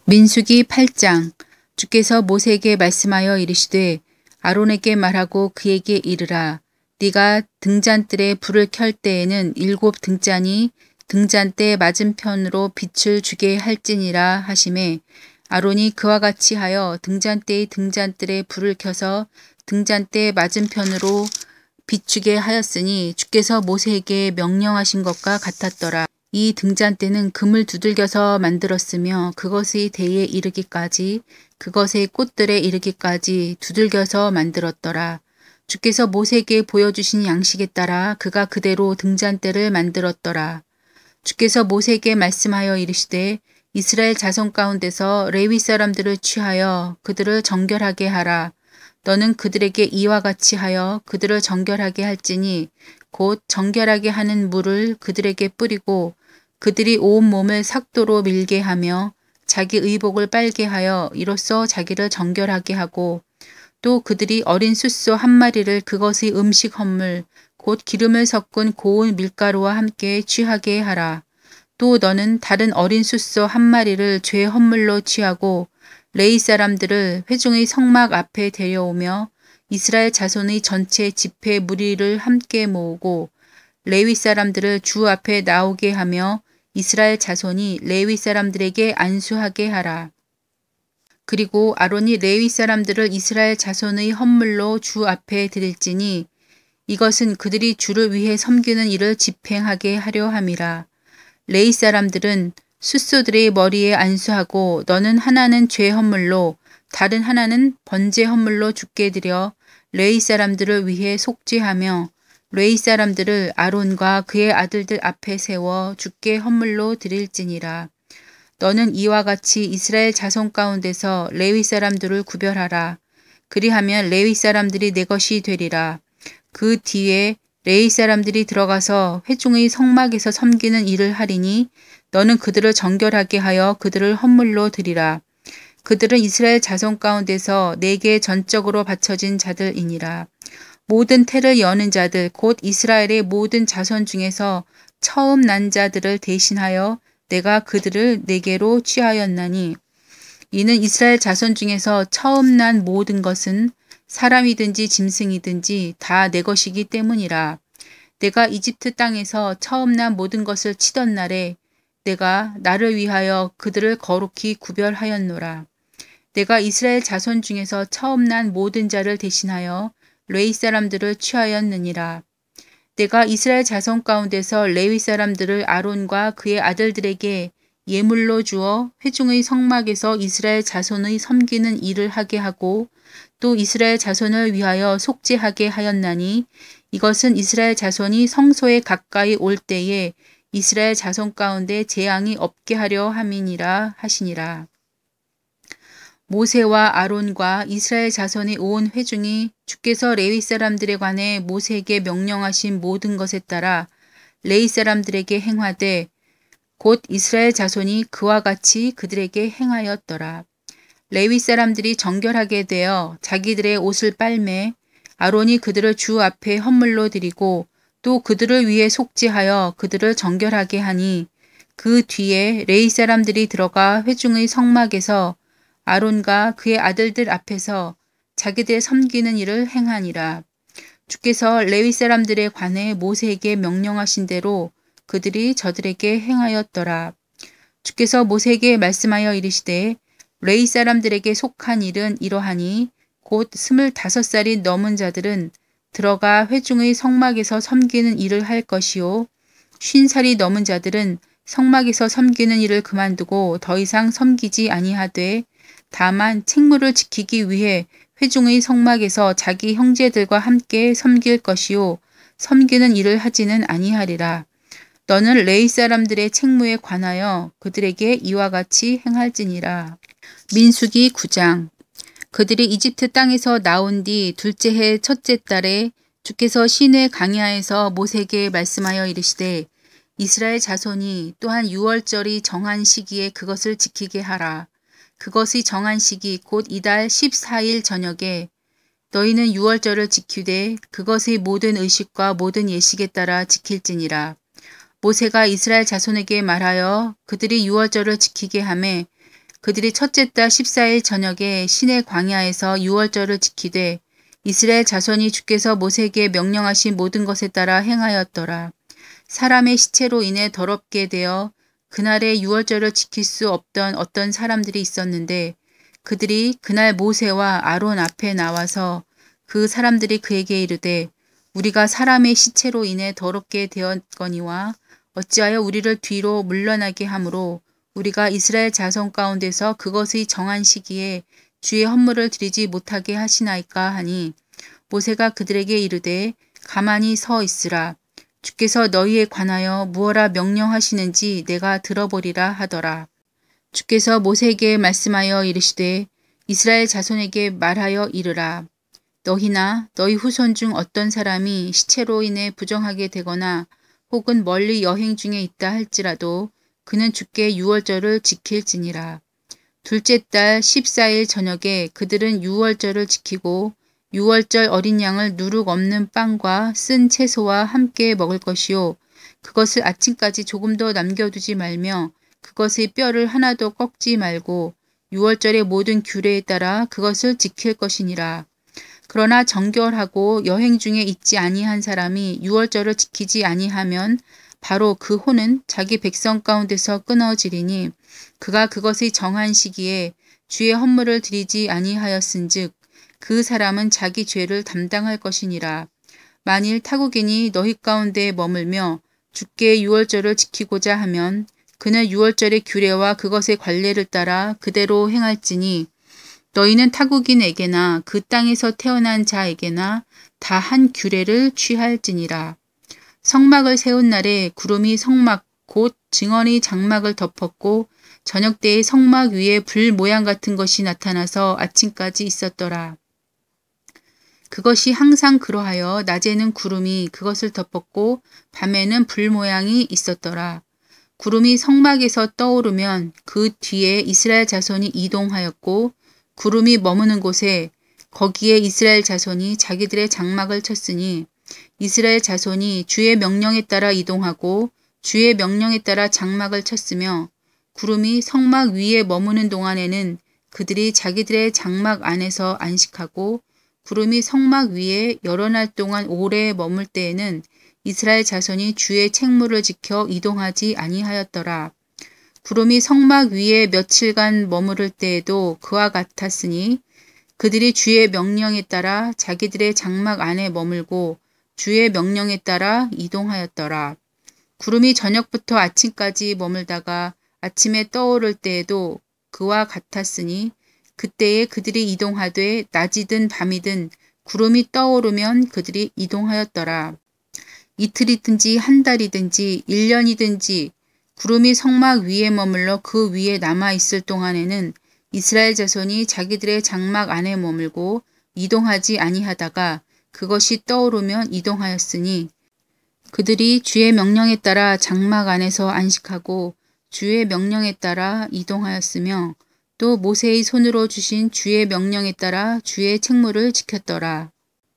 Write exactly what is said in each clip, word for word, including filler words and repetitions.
민수기 팔 장. 주께서 모세에게 말씀하여 이르시되 아론에게 말하고 그에게 이르라. 네가 등잔뜰에 불을 켤 때에는 일곱 등잔이 등잔대 맞은편으로 빛을 주게 할지니라 하시매 아론이 그와 같이 하여 등잔대의 등잔뜰에 불을 켜서 등잔대 맞은편으로 비추게 하였으니 주께서 모세에게 명령하신 것과 같았더라. 이 등잔대는 금을 두들겨서 만들었으며 그것의 대에 이르기까지 그것의 꽃들에 이르기까지 두들겨서 만들었더라. 주께서 모세에게 보여주신 양식에 따라 그가 그대로 등잔대를 만들었더라. 주께서 모세에게 말씀하여 이르시되 이스라엘 자손 가운데서 레위 사람들을 취하여 그들을 정결하게 하라. 너는 그들에게 이와 같이 하여 그들을 정결하게 할지니 곧 정결하게 하는 물을 그들에게 뿌리고 그들이 온 몸을 삭도로 밀게 하며 자기 의복을 빨게 하여 이로써 자기를 정결하게 하고 또 그들이 어린 숫소 한 마리를 그것의 음식 헌물 곧 기름을 섞은 고운 밀가루와 함께 취하게 하라. 또 너는 다른 어린 숫소 한 마리를 죄 헌물로 취하고 레위 사람들을 회중의 성막 앞에 데려오며 이스라엘 자손의 전체 집회 무리를 함께 모으고 레위 사람들을 주 앞에 나오게 하며 이스라엘 자손이 레위 사람들에게 안수하게 하라. 그리고 아론이 레위 사람들을 이스라엘 자손의 헌물로 주 앞에 드릴지니 이것은 그들이 주를 위해 섬기는 일을 집행하게 하려 함이라. 레위 사람들은 숫소들의 머리에 안수하고 너는 하나는 죄 헌물로 다른 하나는 번제 헌물로 주께 드려 레위 사람들을 위해 속죄하며 레위 사람들을 아론과 그의 아들들 앞에 세워 주께 헌물로 드릴지니라. 너는 이와 같이 이스라엘 자손 가운데서 레위 사람들을 구별하라. 그리하면 레위 사람들이 내 것이 되리라. 그 뒤에 레위 사람들이 들어가서 회중의 성막에서 섬기는 일을 하리니 너는 그들을 정결하게 하여 그들을 헌물로 드리라. 그들은 이스라엘 자손 가운데서 내게 전적으로 바쳐진 자들이니라. 모든 태를 여는 자들 곧 이스라엘의 모든 자손 중에서 처음 난 자들을 대신하여 내가 그들을 내게로 취하였나니 이는 이스라엘 자손 중에서 처음 난 모든 것은 사람이든지 짐승이든지 다 내 것이기 때문이라. 내가 이집트 땅에서 처음 난 모든 것을 치던 날에 내가 나를 위하여 그들을 거룩히 구별하였노라. 내가 이스라엘 자손 중에서 처음 난 모든 자를 대신하여 레위 사람들을 취하였느니라. 내가 이스라엘 자손 가운데서 레위 사람들을 아론과 그의 아들들에게 예물로 주어 회중의 성막에서 이스라엘 자손의 섬기는 일을 하게 하고 또 이스라엘 자손을 위하여 속죄하게 하였나니 이것은 이스라엘 자손이 성소에 가까이 올 때에 이스라엘 자손 가운데 재앙이 없게 하려 함이니라 하시니라. 모세와 아론과 이스라엘 자손의 온 회중이 주께서 레위 사람들에 관해 모세에게 명령하신 모든 것에 따라 레위 사람들에게 행하되 곧 이스라엘 자손이 그와 같이 그들에게 행하였더라. 레위 사람들이 정결하게 되어 자기들의 옷을 빨매 아론이 그들을 주 앞에 헌물로 드리고 또 그들을 위해 속죄하여 그들을 정결하게 하니 그 뒤에 레위 사람들이 들어가 회중의 성막에서 아론과 그의 아들들 앞에서 자기들 섬기는 일을 행하니라. 주께서 레위 사람들에 관해 모세에게 명령하신 대로 그들이 저들에게 행하였더라. 주께서 모세에게 말씀하여 이르시되 레위 사람들에게 속한 일은 이러하니 곧 스물다섯 살이 넘은 자들은 들어가 회중의 성막에서 섬기는 일을 할 것이요 쉰 살이 넘은 자들은 성막에서 섬기는 일을 그만두고 더 이상 섬기지 아니하되 다만 책무를 지키기 위해 회중의 성막에서 자기 형제들과 함께 섬길 것이요 섬기는 일을 하지는 아니하리라. 너는 레위 사람들의 책무에 관하여 그들에게 이와 같이 행할지니라. 민수기 구 장. 그들이 이집트 땅에서 나온 뒤 둘째 해 첫째 달에 주께서 시내 강야에서 모세에게 말씀하여 이르시되 이스라엘 자손이 또한 유월절이 정한 시기에 그것을 지키게 하라. 그것의 정한 시기 곧 이달 십사 일 저녁에 너희는 유월절을 지키되 그것의 모든 의식과 모든 예식에 따라 지킬지니라. 모세가 이스라엘 자손에게 말하여 그들이 유월절을 지키게 하매 그들이 첫째 달 십사 일 저녁에 시내 광야에서 유월절을 지키되 이스라엘 자손이 주께서 모세에게 명령하신 모든 것에 따라 행하였더라. 사람의 시체로 인해 더럽게 되어 그날의 유월절을 지킬 수 없던 어떤 사람들이 있었는데 그들이 그날 모세와 아론 앞에 나와서 그 사람들이 그에게 이르되 우리가 사람의 시체로 인해 더럽게 되었거니와 어찌하여 우리를 뒤로 물러나게 하므로 우리가 이스라엘 자손 가운데서 그것의 정한 시기에 주의 헌물을 드리지 못하게 하시나이까 하니 모세가 그들에게 이르되 가만히 서 있으라. 주께서 너희에 관하여 무엇라 명령하시는지 내가 들어보리라 하더라. 주께서 모세에게 말씀하여 이르시되 이스라엘 자손에게 말하여 이르라. 너희나 너희 후손 중 어떤 사람이 시체로 인해 부정하게 되거나 혹은 멀리 여행 중에 있다 할지라도 그는 주께 유월절을 지킬지니라. 둘째 달 십사 일 저녁에 그들은 유월절을 지키고 유월절 어린 양을 누룩 없는 빵과 쓴 채소와 함께 먹을 것이요. 그것을 아침까지 조금도 남겨두지 말며 그것의 뼈를 하나도 꺾지 말고 유월절의 모든 규례에 따라 그것을 지킬 것이니라. 그러나 정결하고 여행 중에 있지 아니한 사람이 유월절을 지키지 아니하면 바로 그 혼은 자기 백성 가운데서 끊어지리니 그가 그것의 정한 시기에 주의 헌물을 드리지 아니하였은즉 그 사람은 자기 죄를 담당할 것이니라. 만일 타국인이 너희 가운데 머물며 주께 유월절을 지키고자 하면 그는 유월절의 규례와 그것의 관례를 따라 그대로 행할지니 너희는 타국인에게나 그 땅에서 태어난 자에게나 다 한 규례를 취할지니라. 성막을 세운 날에 구름이 성막 곧 증언의 장막을 덮었고 저녁 때에 성막 위에 불 모양 같은 것이 나타나서 아침까지 있었더라. 그것이 항상 그러하여 낮에는 구름이 그것을 덮었고 밤에는 불 모양이 있었더라. 구름이 성막에서 떠오르면 그 뒤에 이스라엘 자손이 이동하였고 구름이 머무는 곳에 거기에 이스라엘 자손이 자기들의 장막을 쳤으니 이스라엘 자손이 주의 명령에 따라 이동하고 주의 명령에 따라 장막을 쳤으며 구름이 성막 위에 머무는 동안에는 그들이 자기들의 장막 안에서 안식하고 구름이 성막 위에 여러 날 동안 오래 머물 때에는 이스라엘 자손이 주의 책무를 지켜 이동하지 아니하였더라. 구름이 성막 위에 며칠간 머무를 때에도 그와 같았으니 그들이 주의 명령에 따라 자기들의 장막 안에 머물고 주의 명령에 따라 이동하였더라. 구름이 저녁부터 아침까지 머물다가 아침에 떠오를 때에도 그와 같았으니 그때에 그들이 이동하되 낮이든 밤이든 구름이 떠오르면 그들이 이동하였더라. 이틀이든지 한 달이든지 일 년이든지 구름이 성막 위에 머물러 그 위에 남아있을 동안에는 이스라엘 자손이 자기들의 장막 안에 머물고 이동하지 아니하다가 그것이 떠오르면 이동하였으니 그들이 주의 명령에 따라 장막 안에서 안식하고 주의 명령에 따라 이동하였으며 또 모세의 손으로 주신 주의 명령에 따라 주의 책무를 지켰더라.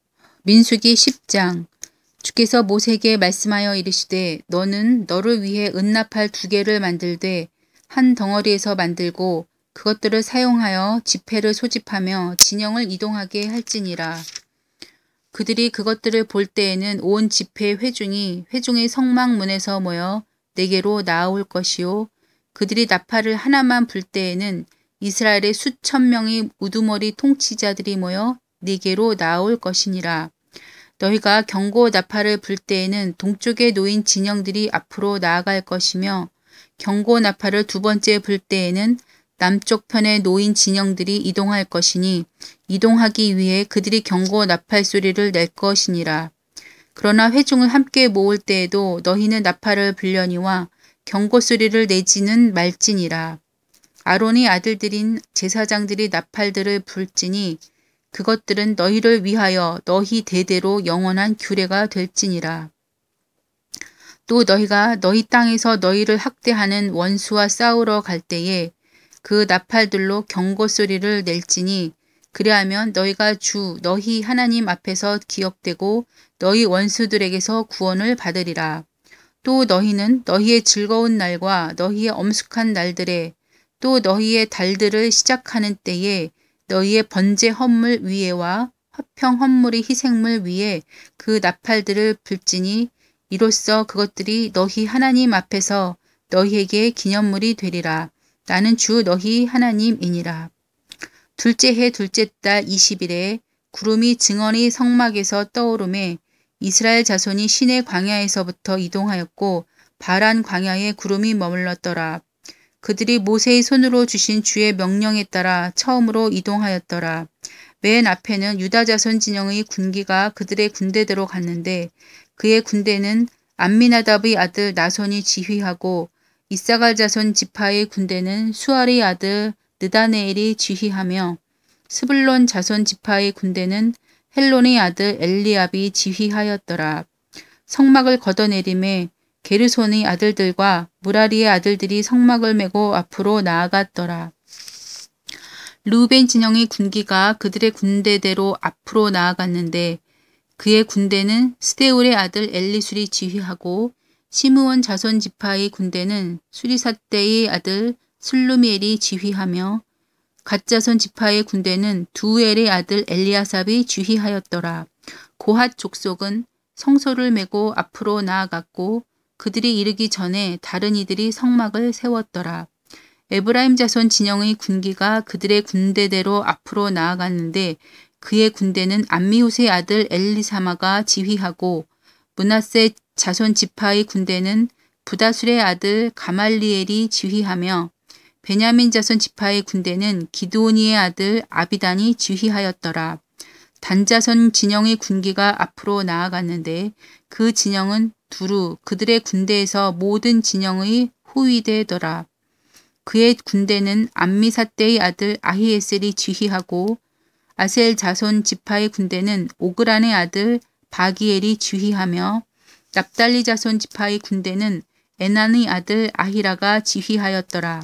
민수기 십 장. 주께서 모세에게 말씀하여 이르시되 너는 너를 위해 은나팔 두 개를 만들되 한 덩어리에서 만들고 그것들을 사용하여 지폐를 소집하며 진영을 이동하게 할지니라. 그들이 그것들을 볼 때에는 온 지폐 회중이 회중의 성막문에서 모여 내게로 나아올 것이요 그들이 나팔을 하나만 불 때에는 이스라엘의 수천 명의 우두머리 통치자들이 모여 네게로 나아올 것이니라. 너희가 경고 나팔을 불 때에는 동쪽에 놓인 진영들이 앞으로 나아갈 것이며 경고 나팔을 두 번째 불 때에는 남쪽 편에 놓인 진영들이 이동할 것이니 이동하기 위해 그들이 경고 나팔 소리를 낼 것이니라. 그러나 회중을 함께 모을 때에도 너희는 나팔을 불려니와 경고 소리를 내지는 말지니라. 아론의 아들들인 제사장들이 나팔들을 불지니 그것들은 너희를 위하여 너희 대대로 영원한 규례가 될지니라. 또 너희가 너희 땅에서 너희를 학대하는 원수와 싸우러 갈 때에 그 나팔들로 경고 소리를 낼지니 그리하면 너희가 주 너희 하나님 앞에서 기억되고 너희 원수들에게서 구원을 받으리라. 또 너희는 너희의 즐거운 날과 너희의 엄숙한 날들에 또 너희의 달들을 시작하는 때에 너희의 번제 헌물 위에와 화평 헌물의 희생물 위에 그 나팔들을 불지니 이로써 그것들이 너희 하나님 앞에서 너희에게 기념물이 되리라. 나는 주 너희 하나님이니라. 둘째 해 둘째 달 이십 일에 구름이 증언의 성막에서 떠오르매 이스라엘 자손이 시내 광야에서부터 이동하였고 바란 광야에 구름이 머물렀더라. 그들이 모세의 손으로 주신 주의 명령에 따라 처음으로 이동하였더라. 맨 앞에는 유다 자손 진영의 군기가 그들의 군대대로 갔는데 그의 군대는 암미나답의 아들 나손이 지휘하고 이사갈 자손 지파의 군대는 수알의 아들 느다네엘이 지휘하며 스불론 자손 지파의 군대는 헬론의 아들 엘리압이 지휘하였더라. 성막을 걷어내림에 게르손의 아들들과 무라리의 아들들이 성막을 메고 앞으로 나아갔더라. 르우벤 진영의 군기가 그들의 군대대로 앞으로 나아갔는데 그의 군대는 스데울의 아들 엘리술이 지휘하고 시므온 자손 지파의 군대는 수리삿대의 아들 슬루미엘이 지휘하며 갓자손 지파의 군대는 두엘의 아들 엘리아삽이 지휘하였더라. 고핫 족속은 성소를 메고 앞으로 나아갔고 그들이 이르기 전에 다른 이들이 성막을 세웠더라. 에브라임 자손 진영의 군기가 그들의 군대대로 앞으로 나아갔는데 그의 군대는 암미후스의 아들 엘리사마가 지휘하고 므낫세 자손 지파의 군대는 부다술의 아들 가말리엘이 지휘하며 베냐민 자손 지파의 군대는 기드오니의 아들 아비단이 지휘하였더라. 단자손 진영의 군기가 앞으로 나아갔는데 그 진영은 두루 그들의 군대에서 모든 진영의 후위대더라. 그의 군대는 암미사떼의 아들 아히에셀이 지휘하고 아셀 자손 지파의 군대는 오그란의 아들 바기엘이 지휘하며 납달리 자손 지파의 군대는 에난의 아들 아히라가 지휘하였더라.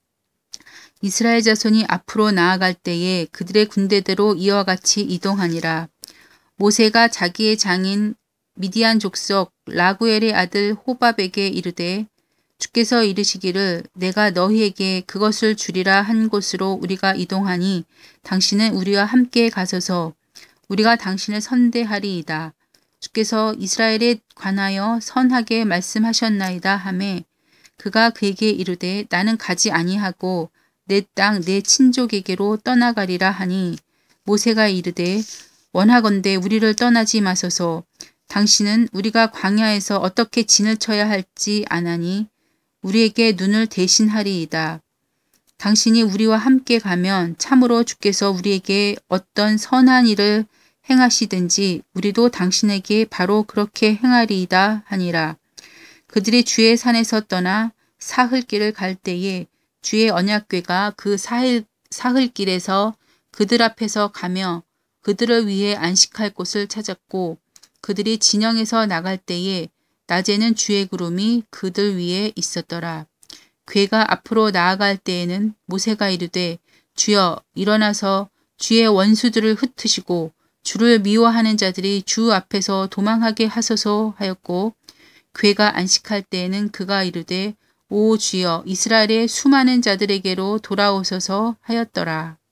이스라엘 자손이 앞으로 나아갈 때에 그들의 군대대로 이와 같이 이동하니라. 모세가 자기의 장인 미디안 족속 라구엘의 아들 호밥에게 이르되 주께서 이르시기를 내가 너희에게 그것을 주리라 한 곳으로 우리가 이동하니 당신은 우리와 함께 가소서. 우리가 당신을 선대하리이다. 주께서 이스라엘에 관하여 선하게 말씀하셨나이다 하매 그가 그에게 이르되 나는 가지 아니하고 내 땅 내 친족에게로 떠나가리라 하니 모세가 이르되 원하건대 우리를 떠나지 마소서. 당신은 우리가 광야에서 어떻게 진을 쳐야 할지 아나니 우리에게 눈을 대신하리이다. 당신이 우리와 함께 가면 참으로 주께서 우리에게 어떤 선한 일을 행하시든지 우리도 당신에게 바로 그렇게 행하리이다 하니라. 그들이 주의 산에서 떠나 사흘길을 갈 때에 주의 언약궤가 그 사흘, 사흘길에서 그들 앞에서 가며 그들을 위해 안식할 곳을 찾았고 그들이 진영에서 나갈 때에 낮에는 주의 구름이 그들 위에 있었더라. 궤가 앞으로 나아갈 때에는 모세가 이르되 주여 일어나서 주의 원수들을 흩으시고 주를 미워하는 자들이 주 앞에서 도망하게 하소서 하였고 궤가 안식할 때에는 그가 이르되 오 주여 이스라엘의 수많은 자들에게로 돌아오소서 하였더라.